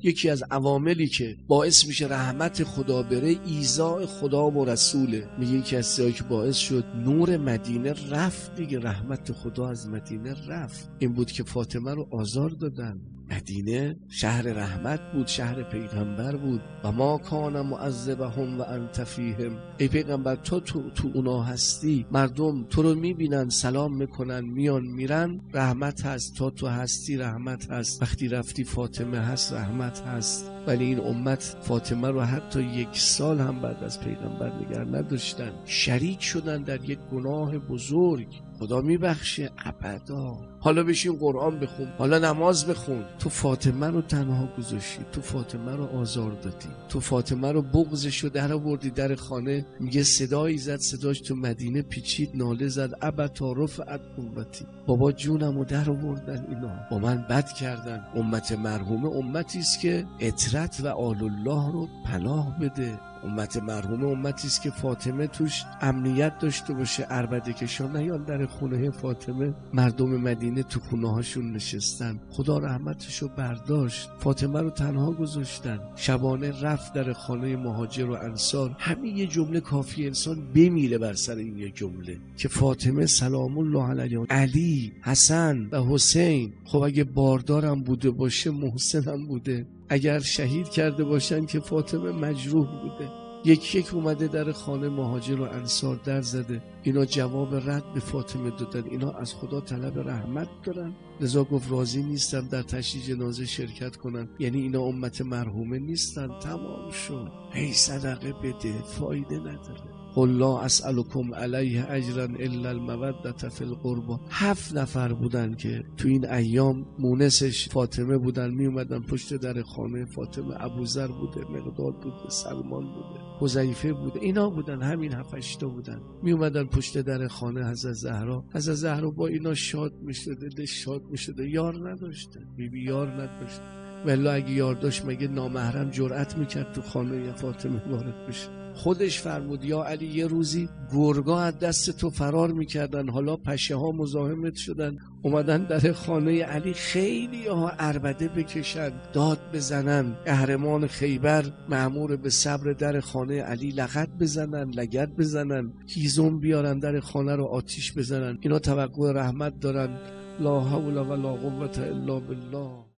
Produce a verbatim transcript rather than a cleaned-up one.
یکی از عواملی که باعث میشه رحمت خدا بره ایذاء خدا و رسوله. میگه یکی از چیزایی که باعث شد نور مدینه رفت دیگه، رحمت خدا از مدینه رفت، این بود که فاطمه رو آزار دادن. مدینه شهر رحمت بود، شهر پیغمبر بود. و ما کان معذبهم و انت فیهم، ای پیغمبر تو تو, تو اونا هستی، مردم تو رو میبینن، سلام میکنن، میان میرن، رحمت هست. تا تو هستی رحمت هست، وقتی رفتی فاطمه هست رحمت هست. ولی این امت فاطمه رو حتی یک سال هم بعد از پیغمبر نگه نداشتن، شریک شدن در یک گناه بزرگ. خدا میبخشه ابدا. حالا بشین قرآن بخون، حالا نماز بخون. تو فاطمه رو تنها گذاشتی، تو فاطمه رو آزار دادی، تو فاطمه رو بغضش رو در آوردی در خانه. میگه صدایی زد، صداش تو مدینه پیچید، ناله زد ابتا رفعت قوتی، بابا جونم رو در آوردن اینا، با من بد کردن. امت مرحومه امتی است که اطرت و آل الله رو پناه بده. امت مرحومه امتی است که فاطمه توش امنیت داشته باشه، عربده کشان نیان در خونه فاطمه. مردم مدینه تو خونه هاشون نشستن، خدا رحمتشو برداشت، فاطمه رو تنها گذاشتن. شبانه رفت در خانه مهاجر و انصار. همین یه جمله کافی انسان بمیره بر سر این یه جمله که فاطمه سلام الله علیها، علی، حسن و حسین، خب اگه باردارم بوده باشه محسنم بوده، اگر شهید کرده باشن که فاطمه مجروح بوده. یک یک اومده در خانه مهاجر و انصار در زده، اینا جواب رد به فاطمه دادن، اینا از خدا طلب رحمت دارن. لذا گفت راضی نیستم در تشییع جنازه شرکت کنن، یعنی اینا امت مرحومه نیستن، تمام شد. هی صدقه بده، فایده نداره. قل لا اسألكم علیه اجرا الا المودة فی القربى. هفت نفر بودن که تو این ایام مونسش فاطمه بودن، می اومدن پشت در خانه فاطمه. ابوذر بوده، مقداد بوده، سلمان بوده، حذیفه بوده، اینا بودن، همین هفت هشت تا بودن. می اومدن پشت در خانه حضرت زهرا. حضرت زهرا با اینا شاد میشده، دلش شاد میشده. یار نداشته، بیبی یار نداشته. والله اگه یار داشت مگه نامحرم جرأت میکرد تو خانه فاطمه وارد بشه؟ خودش فرمود یا علی یه روزی گرگا از دست تو فرار میکردن، حالا پشه ها مزاحمت شدن، اومدن در خانه علی، خیلی ها عربده بکشن، داد بزنن، قهرمان خیبر مأمور به صبر در خانه علی لغت بزنن، لگد بزنن، هیزم بیارن در خانه رو آتیش بزنن. اینا توقع رحمت دارن. لا حول ولا قوة الا بالله.